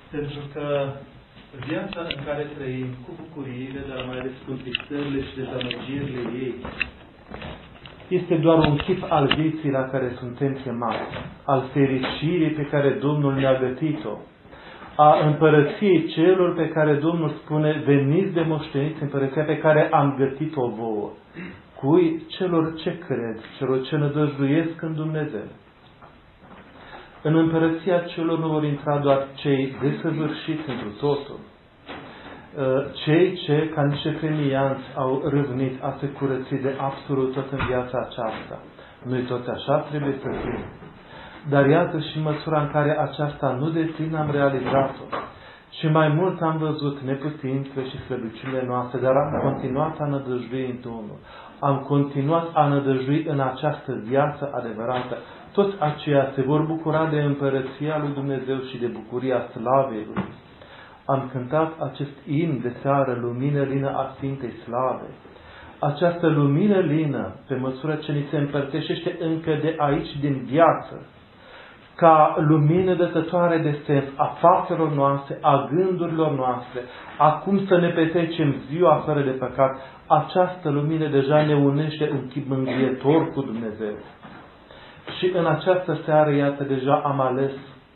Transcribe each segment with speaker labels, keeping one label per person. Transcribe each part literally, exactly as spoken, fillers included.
Speaker 1: Pentru că viața în care trăim, cu bucuriile, dar mai ales cu întristările și dezamăgirile ei, este doar un chip al vieții la care suntem chemați, al fericirii pe care Domnul ne-a gătit-o, a împărăției celor pe care Domnul spune, veniți de moșteniți împărăția pe care am gătit-o vouă. Cui? Celor ce cred, celor ce nădăjduiesc în Dumnezeu. În împărăția celor nu vor intra doar cei desăvârșiți întru totul, cei ce, ca niște premianți, au râvnit a se curăți de absolut tot în viața aceasta. Noi toți așa trebuie să fim. Dar iată și măsura în care aceasta nu de plin am realizat-o. Și mai mult am văzut neputințele și slăbiciunile noastre, dar am continuat a nădăjdui în Domnul. Am continuat a nădăjdui în această viață adevărată. Toți aceia se vor bucura de împărăția lui Dumnezeu și de bucuria slavei lui. Am cântat acest imn de seară, lumină lină a Sfintei Slave. Această lumină lină, pe măsură ce ni se împărtășește încă de aici, din viață, ca lumină dătătoare de sens a faptelor noastre, a gândurilor noastre, acum să ne petrecem ziua fără de păcat, această lumină deja ne unește în chip mângâietor cu Dumnezeu. Și în această seară, iată, deja am ales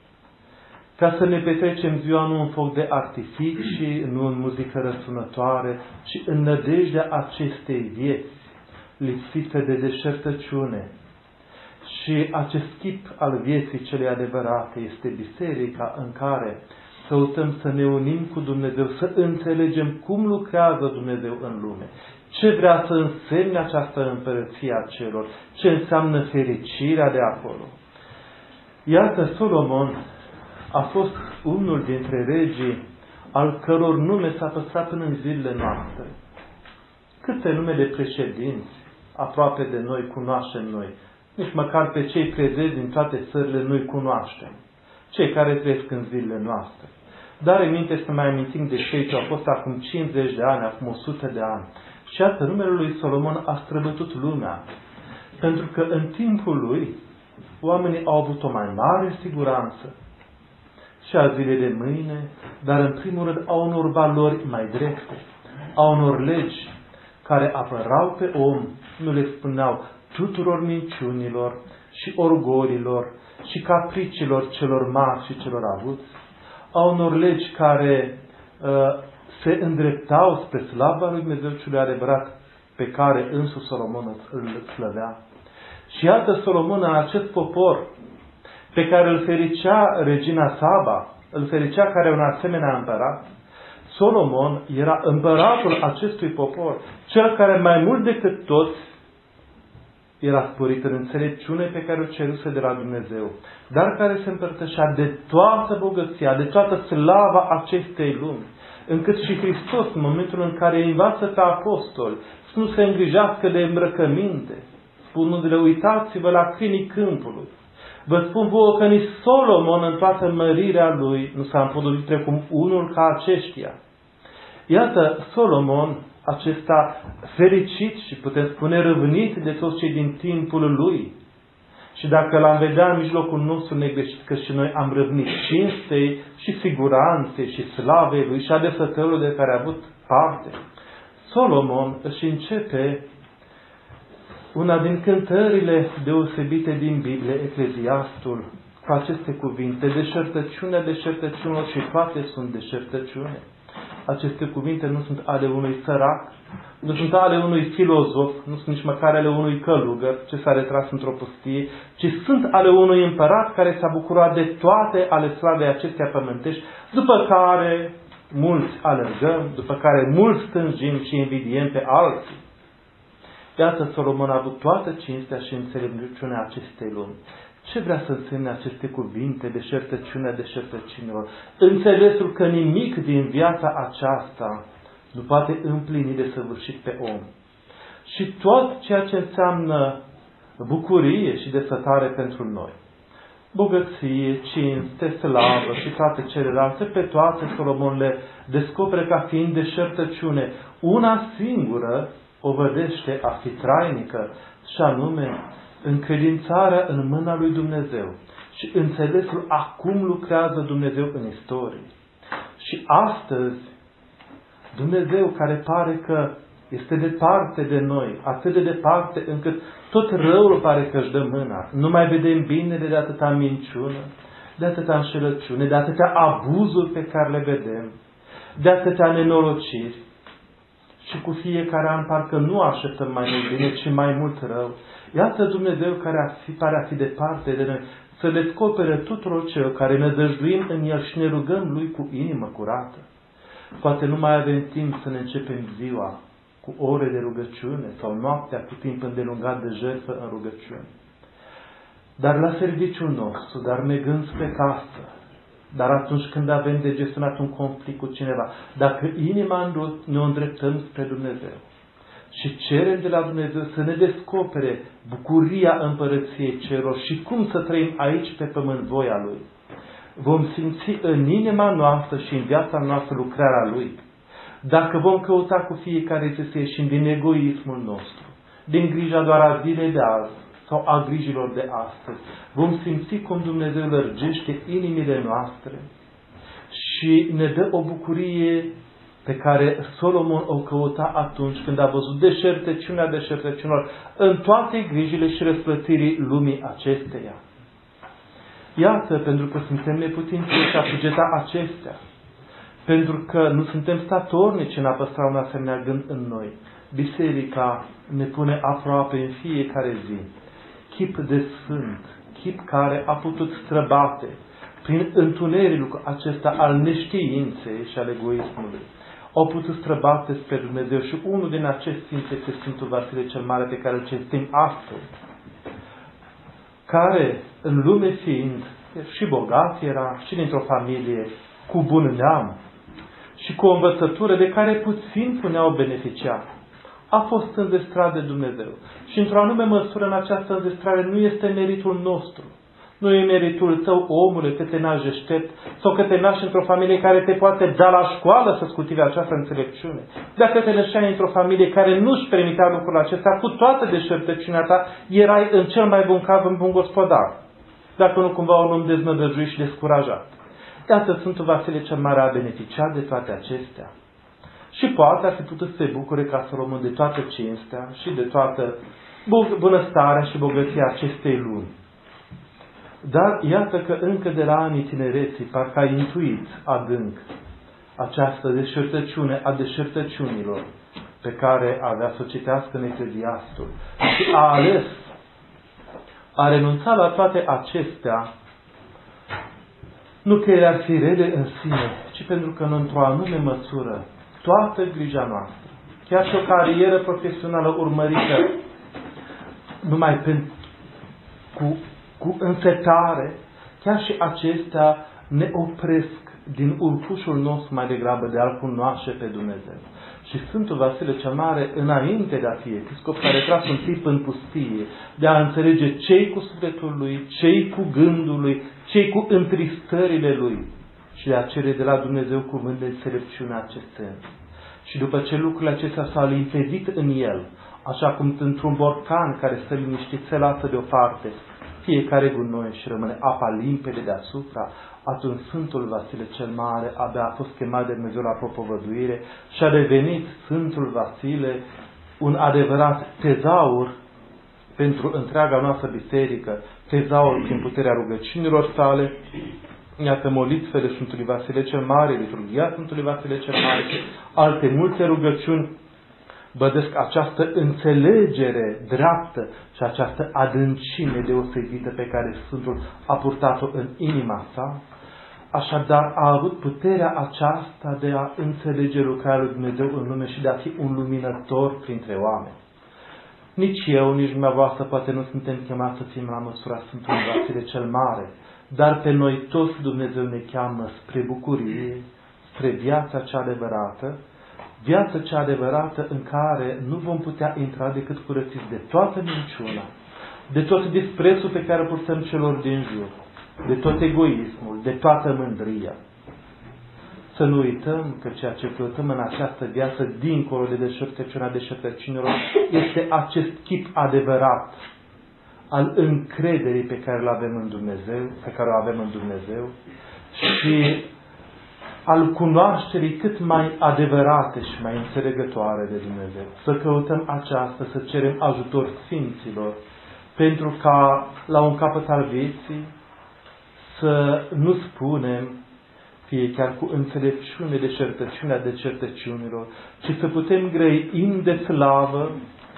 Speaker 1: ca să ne petrecem ziua nu în foc de artificii, nu în muzică răsunătoare, ci în nădejdea acestei vieți, lipsite de deșertăciune. Și acest chip al vieții cele adevărate este biserica în care căutăm să ne unim cu Dumnezeu, să înțelegem cum lucrează Dumnezeu în lume, ce vrea să însemne această împărăție a celor, ce înseamnă fericirea de acolo. Iată, Solomon a fost unul dintre regii al căror nume s-a păstrat până în zilele noastre. Câte nume de președinți aproape de noi cunoaștem noi, nici măcar pe cei prezenți din toate țările nu-i cunoaștem, cei care trăiesc în zilele noastre. Dar în minte să mai amintim de cei ce au fost acum cincizeci de ani, acum o sută de ani. Și iată, numele lui Solomon a străbătut lumea, pentru că în timpul lui oamenii au avut o mai mare siguranță și a zilei de mâine, dar în primul rând au unor valori mai drepte, au unor legi care apărau pe om, nu le spuneau tuturor minciunilor și orgolilor și capricilor celor mari și celor avuți, au unor legi care uh, se îndreptau spre slava lui Dumnezeu celui adevărat pe care însuși Solomon îl slăvea. Și iată, Solomon în acest popor pe care îl fericea regina Saba, îl fericea care e un asemenea împărat, Solomon era împăratul acestui popor, cel care mai mult decât toți era sporit în înțelepciune pe care o ceruse de la Dumnezeu, dar care se împărtășea de toată bogăția, de toată slava acestei lumi, încât și Hristos, în momentul în care îi învață pe apostoli să nu se îngrijească de îmbrăcăminte, spunându-le, uitați-vă la câinii câmpului. Vă spun vouă că nici Solomon în toată mărirea lui nu s-a împodobit precum unul ca aceștia. Iată, Solomon, acesta fericit și putem spune râvnit de toți cei din timpul lui. Și dacă l-am vedea în mijlocul nostru negreșit, că și noi am râvnit cinstei și siguranței și slavei lui și a desătărilor de care a avut parte, Solomon își începe una din cântările deosebite din Biblie, Ecleziastul, cu aceste cuvinte: deșertăciunea deșertăciunilor, și toate sunt deșertăciune. Aceste cuvinte nu sunt ale unui sărac, nu sunt ale unui filozof, nu sunt nici măcar ale unui călugăr ce s-a retras într-o pustie, ci sunt ale unui împărat care s-a bucurat de toate ale slavei acestea pământești, după care mulți alergăm, după care mulți stânjim și invidiem pe alții. Iată, Solomon a avut toată cinstea și înțelepciunea acestei lumi. Ce vrea să însemne aceste cuvinte, deșertăciunea deșertăcinilor? Înțelesul că nimic din viața aceasta nu poate împlini de săvârșit pe om. Și tot ceea ce înseamnă bucurie și desătare pentru noi, bogăție, cinste, slavă și toate celelalte, pe toate Solomon le descoperă ca fiind deșertăciune. Una singură o vădește a fi trainică, și anume încredințarea în mâna lui Dumnezeu și înțelesul acum lucrează Dumnezeu în istorie. Și astăzi, Dumnezeu care pare că este departe de noi, atât de departe încât tot răul pare că își dă mâna. Nu mai vedem binele de atâta minciună, de atâta înșelăciune, de atâtea abuzuri pe care le vedem, de atâtea nenorociri. Și cu fiecare an parcă nu așteptăm mai mult bine, ci mai mult rău. Iată Dumnezeu care ar fi, pare a fi departe de noi, să le descopere tuturor celor care ne dăjduim în El și ne rugăm Lui cu inimă curată. Poate nu mai avem timp să ne începem ziua cu ore de rugăciune sau noaptea cu timp îndelungat de jertfă în rugăciune. Dar la serviciul nostru, dar mergând spre casă, dar atunci când avem de gestionat un conflict cu cineva, dacă inima ne o îndreptăm spre Dumnezeu și cerem de la Dumnezeu să ne descopere bucuria împărăției celor și cum să trăim aici pe pământ voia Lui, vom simți în inima noastră și în viața noastră lucrarea Lui. Dacă vom căuta cu fiecare zi să ieșim din egoismul nostru, din grija doar a zilei de azi sau a grijilor de astăzi, vom simți cum Dumnezeu lărgește inimile noastre și ne dă o bucurie pe care Solomon o căuta atunci când a văzut deșertăciunea deșertăciunilor în toate grijile și răsplătirii lumii acesteia. Iată, pentru că suntem neputincioși a sugeta acestea, pentru că nu suntem statornici în a păstra un asemenea gând în noi, Biserica ne pune aproape în fiecare zi chip de sfânt, chip care a putut străbate prin întunericul acesta al neștiinței și al egoismului. Au putut străbate spre Dumnezeu și unul din acești sfinți este Sfântul Vasile cel Mare, pe care îl cinstim astăzi, care, în lume fiind, și bogat era, și dintr-o familie cu bun neam și cu o învățătură de care puțin puneau beneficia, a fost înzestrat de Dumnezeu. Și într-o anume măsură în această înzestrare nu este meritul nostru. Nu e meritul tău, omule, că te naști deștept sau că te naști într-o familie care te poate da la școală să-ți cultive această înțelepciune. Dacă te nășeai într-o familie care nu-și permitea lucrul acesta, cu toată deșertăciunea ta, erai în cel mai bun caz un bun gospodar. Dacă nu cumva un om deznădăjuit și descurajat. Iată, Sfântul Vasile cel Mare a beneficiat de toate acestea. Și poate ar fi putut să se bucure ca Solomon de toată cinstea și de toată bunăstarea și bogăția acestei lumi. Dar iată că încă de la anii tinereții parcă a intuit adânc această deșertăciune a deșertăciunilor pe care avea să o citească în Ecleziastul și a ales a renunța la toate acestea, nu că ele ar fi rele în sine, ci pentru că într-o anume măsură toată grija noastră, chiar și o carieră profesională urmărită numai pentru, cu, cu însetare, chiar și acestea ne opresc din urcușul nostru mai degrabă de a-L cunoaște pe Dumnezeu. Și Sfântul Vasile cel Mare, înainte de a fi episcop, care a tras un tip în pustie, de a înțelege ce-i cu sufletul lui, ce-i cu gândul lui, ce-i cu întristările lui și de a cere de la Dumnezeu cuvânt de înțelepciune acest sens. Și după ce lucrurile acestea s-au limpezit în el, așa cum într-un borcan care stă liniștit, se lasă deoparte fiecare gunoi și rămâne apa limpede deasupra, atunci Sfântul Vasile cel Mare abia a fost chemat de Dumnezeu la propovăduire și a devenit Sfântul Vasile un adevărat tezaur pentru întreaga noastră biserică, tezaur prin puterea rugăciunilor sale. Iată molitfele Sfântului Vasile cel Mare, liturghia Sfântului Vasile cel Mare și alte multe rugăciuni bădesc această înțelegere dreaptă și această adâncime deosebită pe care Sfântul a purtat-o în inima sa. Așadar a avut puterea aceasta de a înțelege lucrarea lui Dumnezeu în lume și de a fi un luminător printre oameni. Nici eu, nici dumneavoastră poate nu suntem chemați să fim la măsura Sfântului Vasile cel Mare, dar pe noi toți Dumnezeu ne cheamă spre bucurie, spre viața cea adevărată, viața cea adevărată în care nu vom putea intra decât curățiți de toată minciuna, de tot disprețul pe care îl purtăm celor din jur, de tot egoismul, de toată mândria. Să nu uităm că ceea ce căutăm în această viață, dincolo de deșertăciunea deșertăciunilor, este acest chip adevărat al încrederii pe care o avem în Dumnezeu, pe care o avem în Dumnezeu și al cunoașterii cât mai adevărate și mai înțelegătoare de Dumnezeu. Să căutăm aceasta, să cerem ajutor Sfinților, pentru ca la un capăt al vieții să nu spunem, fie chiar cu înțelepciune de certăciunea de certăciunilor, ci să putem grăi in de slavă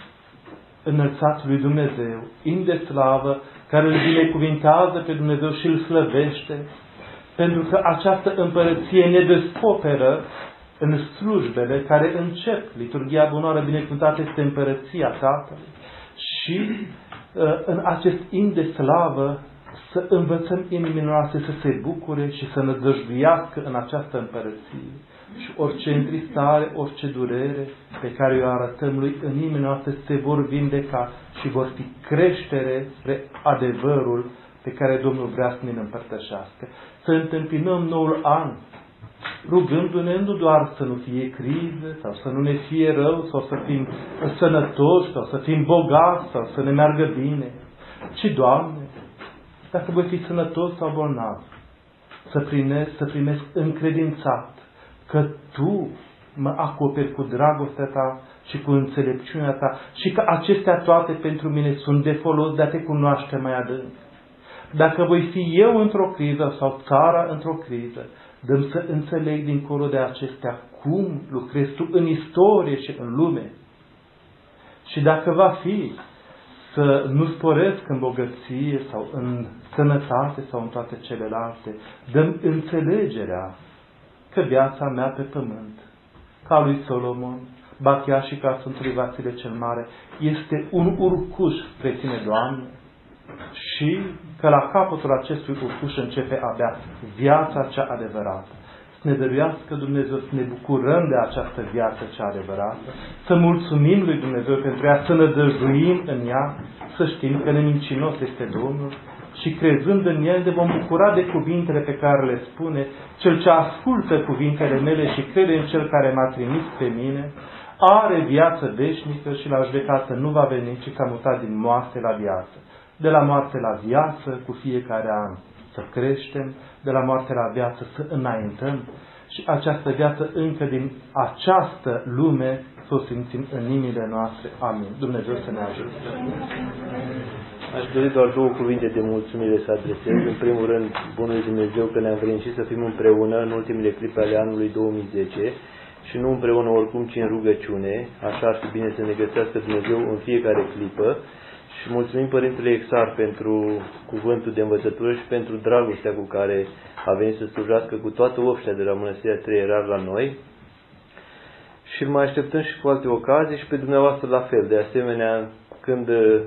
Speaker 1: înălțat lui Dumnezeu, in de slavă, care îl binecuvintează pe Dumnezeu și îl slăvește, pentru că această împărăție ne descoperă în slujbele care încep. Liturghia bunoară binecuvântată este împărăția Tatălui. Și în acest in de slavă să învățăm inimile noastre să se bucure și să nădăjduiască în această împărăție. Și orice întristare, orice durere pe care o arătăm lui în inimile noastre se vor vindeca și vor fi creștere spre adevărul pe care Domnul vrea să ne împărtășească. Să întâmpinăm noul an rugându-ne nu doar să nu fie criză sau să nu ne fie rău sau să fim sănătoși sau să fim bogați sau să ne meargă bine, ci, Doamne, dacă voi fi sănătos sau bolnav, să primesc, să primesc încredințat că Tu mă acoperi cu dragostea Ta și cu înțelepciunea Ta și că acestea toate pentru mine sunt de folos de a Te cunoaște mai adânc. Dacă voi fi eu într-o criză sau țara într-o criză, dăm să înțeleg dincolo de acestea cum lucrezi Tu în istorie și în lume. Și dacă va fi să nu sporesc în bogăție sau în sănătate sau în toate celelalte, dăm înțelegerea că viața mea pe pământ, ca lui Solomon, ba chiar și ca Sfântului Vasile cel Mare, este un urcuș spre Tine, Doamne, și că la capătul acestui urcuș începe abia viața cea adevărată. Să ne dăruiască Dumnezeu, să ne bucurăm de această viață cea adevărată, să mulțumim lui Dumnezeu pentru ea, să ne dăjduim în ea, să știm că nemincinos este Domnul și crezând în El ne vom bucura de cuvintele pe care le spune: cel ce ascultă cuvintele mele și crede în Cel care m-a trimis pe mine, are viață veșnică și la judecată nu va veni, ci ca mutat din moarte la viață. De la moarte la viață, cu fiecare an să creștem, de la moarte la viață să înaintăm și această viață încă din această lume să o simțim în inimile noastre. Amin. Dumnezeu să ne ajute.
Speaker 2: Aș dori doar două cuvinte de mulțumire să adresez. În primul rând, bunului Dumnezeu că ne-am venit și să fim împreună în ultimele clipe ale anului două mii zece și nu împreună oricum, ci în rugăciune. Așa ar fi bine să ne găsească Dumnezeu în fiecare clipă. Și mulțumim Părintele Exar pentru cuvântul de învățătură și pentru dragostea cu care a venit să slujească cu toată obștea de la Mănăstirea Trei Erari la noi. Și mai așteptăm și cu alte ocazii și pe dumneavoastră la fel. De asemenea, când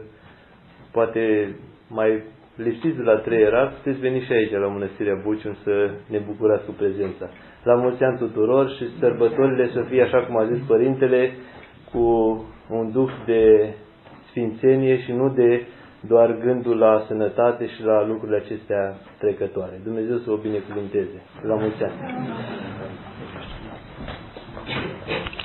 Speaker 2: poate mai lipsiți de la Trei Erari, puteți veni și aici la Mănăstirea Bucium să ne bucurați cu prezența. La mulți ani tuturor și sărbătorile să fie, așa cum a zis Părintele, cu un duh de sfințenie și nu de doar gândul la sănătate și la lucrurile acestea trecătoare. Dumnezeu să o binecuvânteze. La mulți ani!